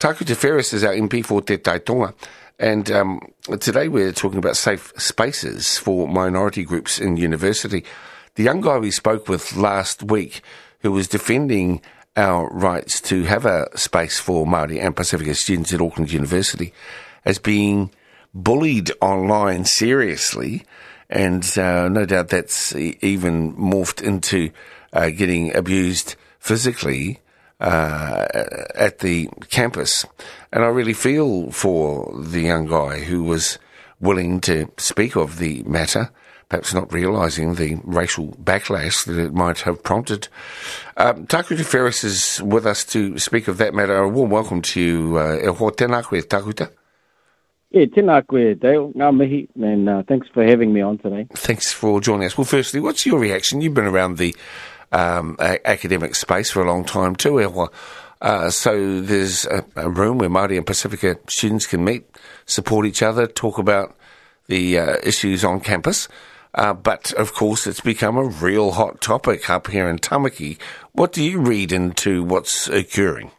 Taku Te Ferris is our MP for Te Taitonga, and today we're talking about safe spaces for minority groups in university. The young guy we spoke with last week, who was defending our rights to have a space for Māori and Pacifica students at Auckland University, as being bullied online seriously, and no doubt that's even morphed into getting abused physically at the campus. And I really feel for the young guy who was willing to speak of the matter, perhaps not realising the racial backlash that it might have prompted. Taku Te Ferris is with us to speak of that matter. A warm welcome to you. E ho tēnā koe, Takuta. Yeah, tēnā koe, Dale. Ngā mihi, and thanks for having me on today. Thanks for joining us. Well, firstly, what's your reaction? You've been around the academic space for a long time too. So there's a room where Māori and Pacifica students can meet, support each other, talk about the issues on campus. But, of course, it's become a real hot topic up here in Tamaki. What do you read into what's occurring?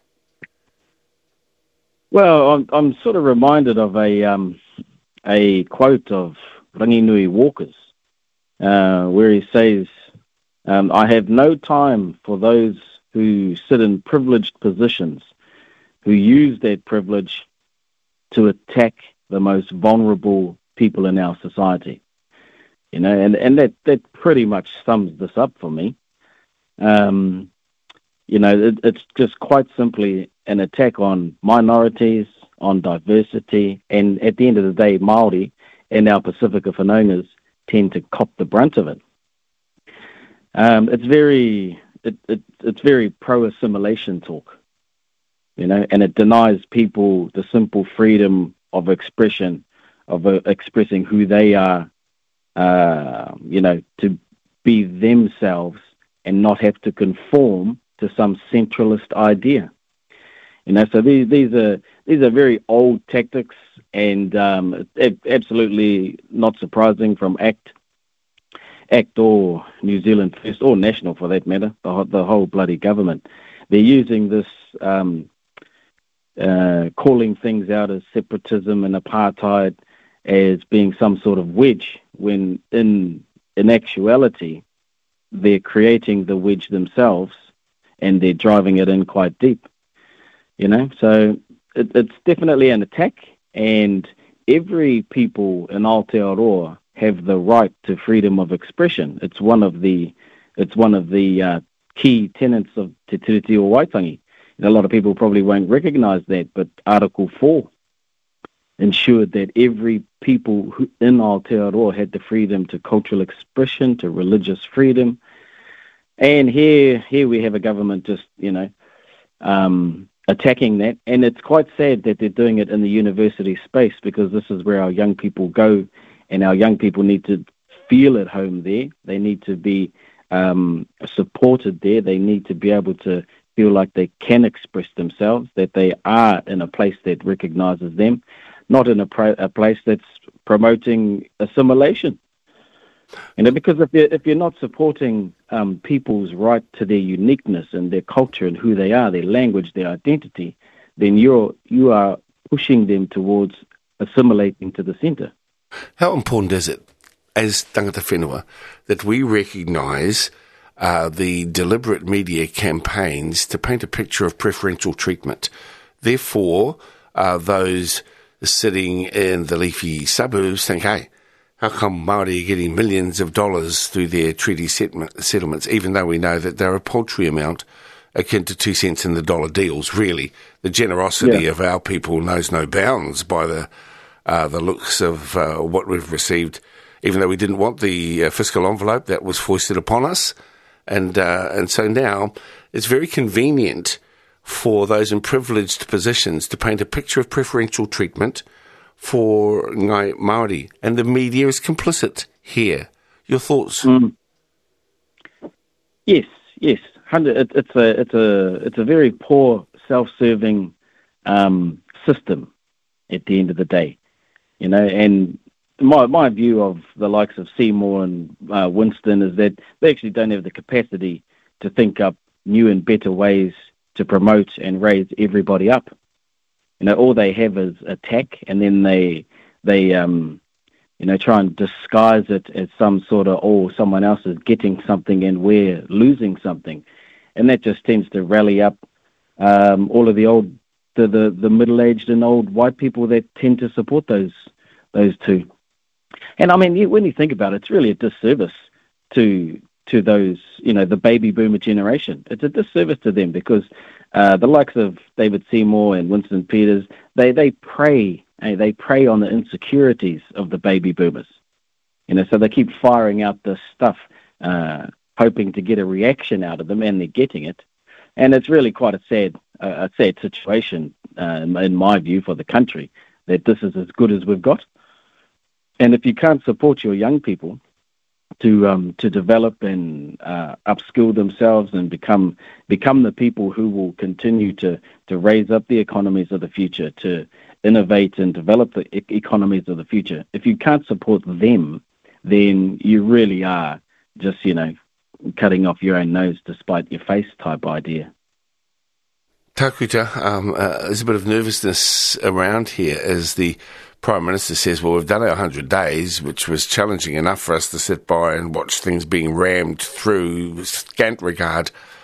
Well, I'm sort of reminded of a quote of Ranginui Walker's, where he says, I have no time for those who sit in privileged positions, who use that privilege to attack the most vulnerable people in our society. You know, and that pretty much sums this up for me. You know, it's just quite simply an attack on minorities, on diversity, and at the end of the day, Māori and our Pacifica whanaugas tend to cop the brunt of it. It's very pro-assimilation talk, you know, and it denies people the simple freedom of expression, of expressing who they are, you know, to be themselves and not have to conform to some centralist idea. You know, so these are very old tactics, and absolutely not surprising from ACT or New Zealand First, or National for that matter, the whole bloody government. They're using this, calling things out as separatism and apartheid as being some sort of wedge, when in actuality they're creating the wedge themselves and they're driving it in quite deep. You know, so it's definitely an attack, and every people in Aotearoa have the right to freedom of expression. It's one of the key tenets of Te Tiriti o Waitangi. And a lot of people probably won't recognise that, but Article 4 ensured that every people who in Aotearoa had the freedom to cultural expression, to religious freedom. And here we have a government just, you know, attacking that. And it's quite sad that they're doing it in the university space, because this is where our young people go, and our young people need to feel at home there. They need to be supported there. They need to be able to feel like they can express themselves, that they are in a place that recognises them, not in a place that's promoting assimilation. You know, because if you're not supporting people's right to their uniqueness and their culture and who they are, their language, their identity, then you are pushing them towards assimilating to the centre. How important is it, as tangata whenua, that we recognise the deliberate media campaigns to paint a picture of preferential treatment? Therefore, those sitting in the leafy suburbs think, hey, how come Māori are getting millions of dollars through their treaty settlements, even though we know that they're a paltry amount akin to 2 cents in the dollar deals, really? The generosity of our people knows no bounds by the looks of what we've received, even though we didn't want the fiscal envelope that was foisted upon us. And so now it's very convenient for those in privileged positions to paint a picture of preferential treatment for Ngai Māori, and the media is complicit here. Your thoughts? Yes. It's a very poor self-serving system at the end of the day, you know. And my view of the likes of Seymour and Winston is that they actually don't have the capacity to think up new and better ways to promote and raise everybody up. all they have is attack, and then they try and disguise it as some sort of, someone else is getting something and we're losing something. And that just tends to rally up all of the middle-aged and old white people that tend to support those two. And I mean, when you think about it, it's really a disservice to those, the baby boomer generation. It's a disservice to them because the likes of David Seymour and Winston Peters, they prey on the insecurities of the baby boomers. So they keep firing out this stuff, hoping to get a reaction out of them, and they're getting it. And it's really quite a sad situation, in my view, for the country, that this is as good as we've got. And if you can't support your young people to develop and upskill themselves and become the people who will continue to raise up the economies of the future, to innovate and develop the economies of the future, if you can't support them, then you really are just, cutting off your own nose to spite your face type idea. Takuta, there's a bit of nervousness around here as the Prime Minister says, well, we've done our 100 days, which was challenging enough for us to sit by and watch things being rammed through with scant regard